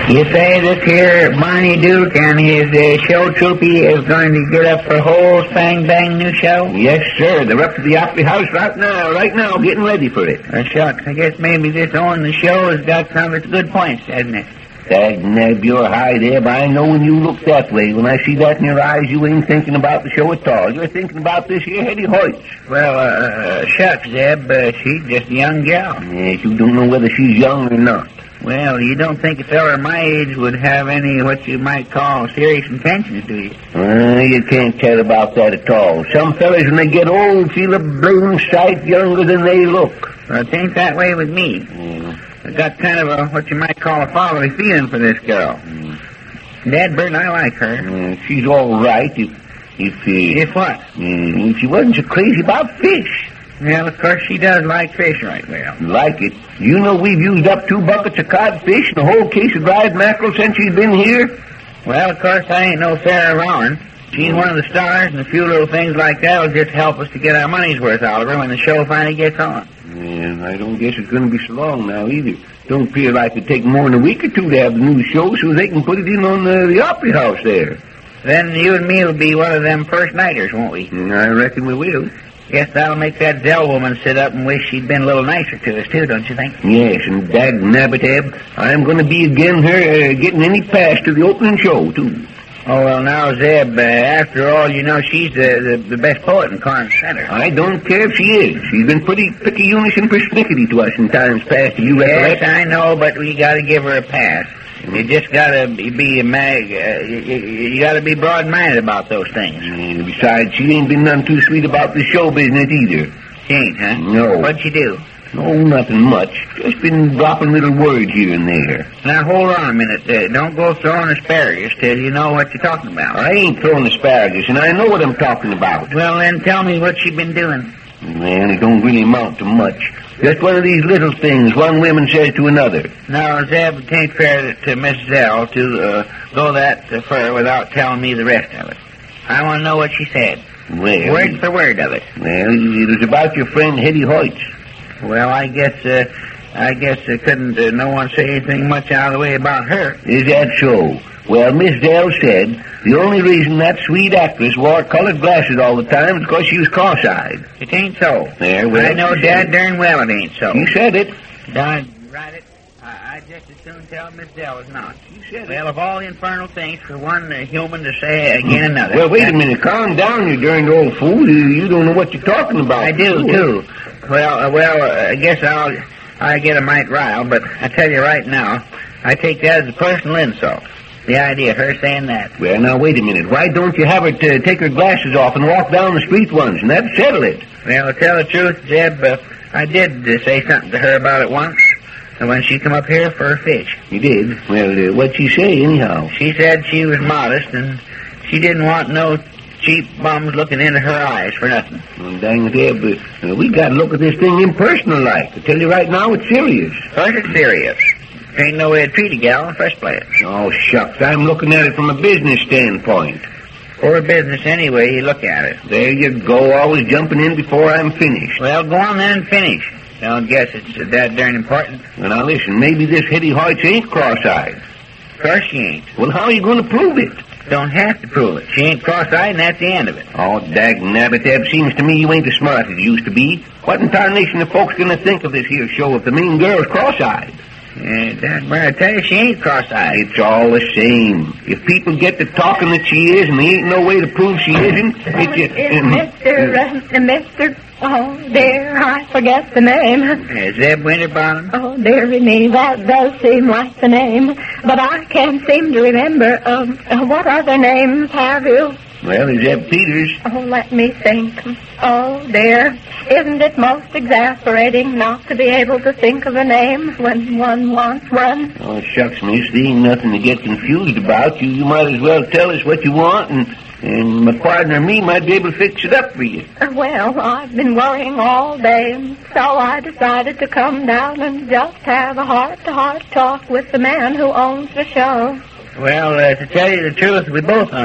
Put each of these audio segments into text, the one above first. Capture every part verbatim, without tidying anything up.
You say this here Barney Duke and his uh, show troopy is going to get up for a whole bang-bang new show? Yes, sir. They're up to the Opry House right now, right now, getting ready for it. Uh, shucks, I guess maybe this owning the show has got some of its good points, hasn't it? Dagnab, you're high there, but I know when you look that way. When I see that in your eyes, you ain't thinking about the show at all. You're thinking about this here Hetty Hoyts. Well, uh, shucks, Zeb, uh, she's just a young gal. Yes, you don't know whether she's young or not. Well, you don't think a feller my age would have any what you might call serious intentions, do you? Uh, you can't tell about that at all. Some fellas, when they get old, feel a blame sight younger than they look. Well, it ain't that way with me. Mm. I got kind of a what you might call a fatherly feeling for this girl. Mm. Dad Burton, I like her. Mm, she's all right if if uh, If what? Mm, if she wasn't so crazy about fish. Well, of course she does like fish right well. Like it. You know we've used up two buckets of codfish and a whole case of dried mackerel since she's been here? Well, of course I ain't no fair around. She's one of the stars, and a few little things like that will just help us to get our money's worth out of her when the show finally gets on. Yeah, I don't guess it's going to be so long now either. Don't feel like it'd take more than a week or two to have the new show so they can put it in on uh, the Opry House there. Then you and me will be one of them first-nighters, won't we? Mm, I reckon we will. Guess that'll make that Zell woman sit up and wish she'd been a little nicer to us, too, don't you think? Yes, and dag-nabbit-ab, I'm going to be again her uh, getting any pass to the opening show, too. Oh, well, now, Zeb, uh, after all, you know, she's uh, the, the best poet in Corn Center. I don't care if she is. She's been pretty picky-unish and persnickety to us in times past. Do you recollect? Yes, I know, but we got to give her a pass. You just got to be a mag. Uh, you you got to be broad-minded about those things. And besides, she ain't been none too sweet about the show business either. She ain't, huh? No. What'd she do? No, nothing much. Just been dropping little words here and there. Now, hold on a minute. Uh, don't go throwing asparagus till you know what you're talking about. I ain't throwing asparagus, and I know what I'm talking about. Well, then tell me what she been doing. Man, it don't really amount to much. Just one of these little things one woman says to another. Now, Zeb, it ain't fair to, to Miss Zell to uh, go that uh, far without telling me the rest of it. I want to know what she said. Well, Word for word of it. Well, it was about your friend Hetty Hoyts. Well, I guess, uh, I guess uh, couldn't uh, no one say anything much out of the way about her. Is that so? Well, Miss Dell said the only reason that sweet actress wore colored glasses all the time is because she was cross-eyed. It ain't so. There, well, I know she dad said darn well it ain't so. You said it. Darn right it. I, I just as soon tell Miss Dell it's not. You said Well, it. of all the infernal things for one uh, human to say again another. Well, wait a minute. Calm down, you darned old fool. You, you don't know what you're talking about. I do, too. Well, uh, well, uh, I guess I'll I get a mite riled, but I tell you right now, I take that as a personal insult. The idea of her saying that. Well, now, wait a minute. Why don't you have her to take her glasses off and walk down the street once, and that'd settle it? Well, to tell the truth, Jeb, uh, I did uh, say something to her about it once, when she come up here for a fish. You did? Well, uh, what'd she say, anyhow? She said she was modest, and she didn't want no cheap bums looking into her eyes for nothing. Well, dang it, Eb, uh, we got to look at this thing impersonal-like. I tell you right now, it's serious. Of course it's serious. Ain't no way to treat a gal in the first place. Oh, shucks. I'm looking at it from a business standpoint. For a business anyway, you look at it. There you go, always jumping in before I'm finished. Well, go on then and finish. Don't guess it's uh, that darn important. Well, now listen, maybe this Hetty Hoyts ain't cross-eyed. Of course she ain't. Well, how are you going to prove it? Don't have to prove it. She ain't cross-eyed, and that's the end of it. Oh, dag-nabbit-ab, seems to me you ain't as smart as you used to be. What in tarnation are folks going to think of this here show if the mean girl's cross-eyed? Yeah, Dad, I tell you, she ain't cross-eyed. It's all the same. If people get to talking that she is, and there ain't no way to prove she isn't, it's... Is Mister Uh, Mister Oh, dear, I forget the name. Uh, Zeb Winterbottom? Oh, dearie me, that does seem like the name. But I can't seem to remember. Um, uh, what other names have you? Well, there's Eb Peters. Oh, let me think. Oh, dear. Isn't it most exasperating not to be able to think of a name when one wants one? Oh, shucks, miss, there ain't nothing to get confused about. You, you might as well tell us what you want, and, and my partner and me might be able to fix it up for you. Uh, well, I've been worrying all day, and so I decided to come down and just have a heart-to-heart talk with the man who owns the show. Well, uh, to tell you the truth, we both own it.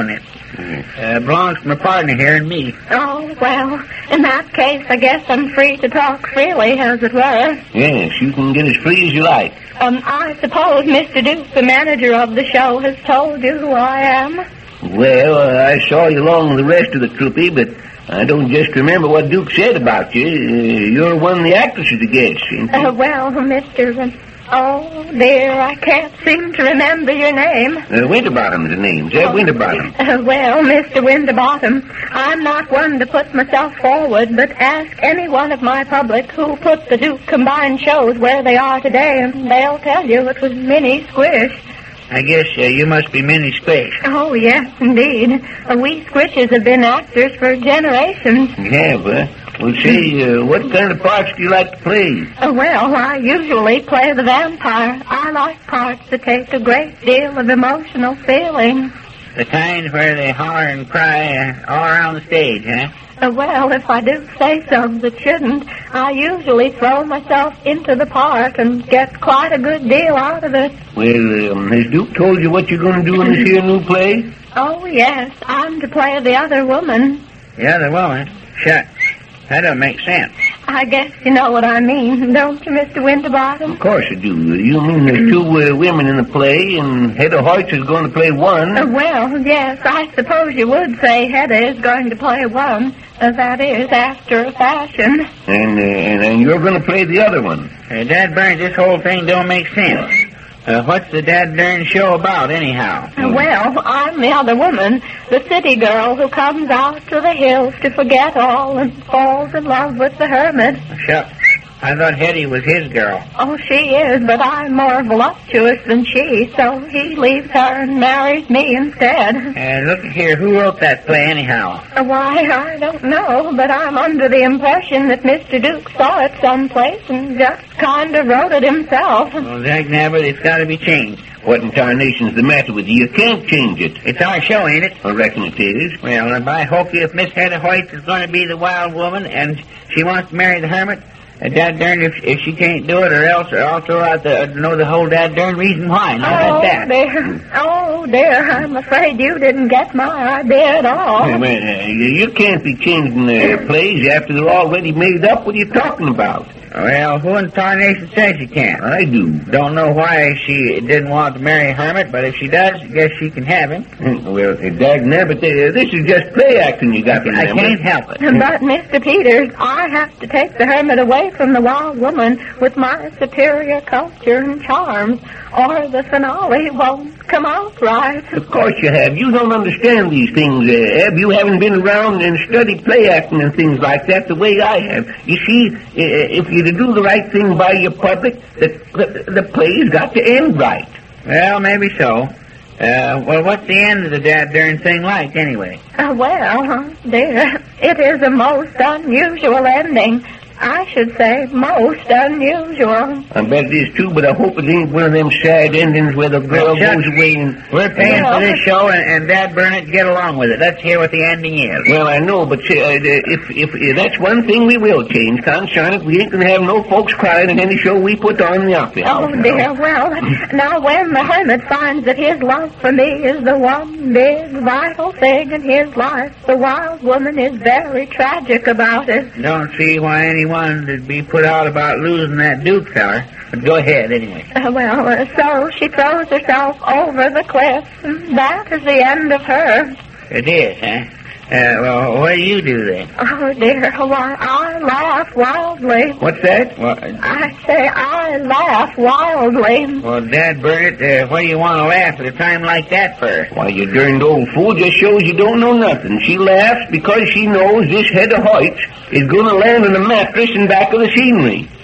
Uh, belongs to my partner here and me. Oh, well, in that case, I guess I'm free to talk freely, as it were. Yes, you can get as free as you like. Um, I suppose Mister Duke, the manager of the show, has told you who I am? Well, uh, I saw you along with the rest of the troupy, but I don't just remember what Duke said about you. Uh, you're one of the actresses, I guess. ain't you? Uh, well, Mister Um, oh, dear, I can't seem to remember your name. Uh, Winterbottom's the name. Zeb Winterbottom. Uh, well, Mister Winterbottom, I'm not one to put myself forward, but ask any one of my public who put the Duke combined shows where they are today, and they'll tell you it was Minnie Squish. I guess uh, you must be Minnie Squish. Oh, yes, indeed. Uh, we Squishes have been actors for generations. Yeah, but, well, say, uh, what kind of parts do you like to play? Uh, well, I usually play the vampire. I like parts that take a great deal of emotional feeling. The kind where they holler and cry uh, all around the stage, huh? Uh, well, if I do say so that shouldn't, I usually throw myself into the part and get quite a good deal out of it. Well, um, has Duke told you what you're going to do in this here new play? Oh, yes, I'm to play the other woman. The other woman? Shucks. That don't make sense. I guess you know what I mean, don't you, Mister Winterbottom? Of course I do. You mean there's two uh, women in the play, and Hedda Hoyt is going to play one? Uh, well, yes, I suppose you would say Hedda is going to play one. Uh, that is, after a fashion. And, uh, and and you're going to play the other one? Uh, Dad Burns, this whole thing don't make sense. Uh, what's the dad darn show about, anyhow? Uh, well, I'm the other woman, the city girl who comes out to the hills to forget all and falls in love with the hermit. Shucks. I thought Hetty was his girl. Oh, she is, but I'm more voluptuous than she, so he leaves her and marries me instead. Uh, look here, who wrote that play, anyhow? Uh, why, I don't know, but I'm under the impression that Mister Duke saw it someplace and just kind of wrote it himself. Well, Jack Nabbit, it's got to be changed. What in tarnation's the matter with you? You can't change it. It's our show, ain't it? I reckon it is. Well, and by hokey, if Miss Hedda Hoyt is going to be the wild woman and she wants to marry the hermit, Uh, dad darn if if she can't do it, or else or I'll throw out the uh, know the whole dad darn reason why. Now oh, that's that. dear. Oh, dear. I'm afraid you didn't get my idea at all. Hey, man, uh, you, you can't be changing the plays after they're already made up. What are you talking about? Well, who in tarnation says she can't? I do. Don't know why she didn't want to marry a hermit, but if she does, I guess she can have him. Well, uh, dagnabbit, uh, this is just play acting you got to I remember. can't help it. But, Mister Peters, I have to take the hermit away from the wild woman with my superior culture and charms, or the finale won't come out right. Of course you have. You don't understand these things, uh, Eb. You haven't been around and studied play acting and things like that the way I have. You see, uh, if you to do the right thing by your public, the, the, the play's got to end right. Well, maybe so. Uh, well, what's the end of the dad darn thing like, anyway? Uh, well, dear, it is a most unusual ending. I should say most unusual. I bet it is, too, but I hope it ain't one of them sad endings where the girl Well, Chuck, goes away and... We're paying Well, for this show, and, and Dad Burnett, get along with it. Let's hear what the ending is. Well, I know, but uh, if, if if that's one thing we will change, concern it, we ain't going to have no folks crying in any show we put on in the opera house. Oh, dear, well, now when the hermit finds that his love for me is the one big vital thing in his life, the wild woman is very tragic about it. Don't see why anyone would be put out about losing that Duke feller. But go ahead, anyway. Uh, well, uh, so she throws herself over the cliff, and that is the end of her. It is, huh? Uh, well, what do you do then? Oh, dear, why, I laugh wildly. What's that? Well, I say I laugh wildly. well Dad Burnett, uh, what do you want to laugh at a time like that for? Why, you darned old fool, just shows you don't know nothing. She laughs because she knows this Hedda Hoyt is going to land on the mattress in back of the scenery.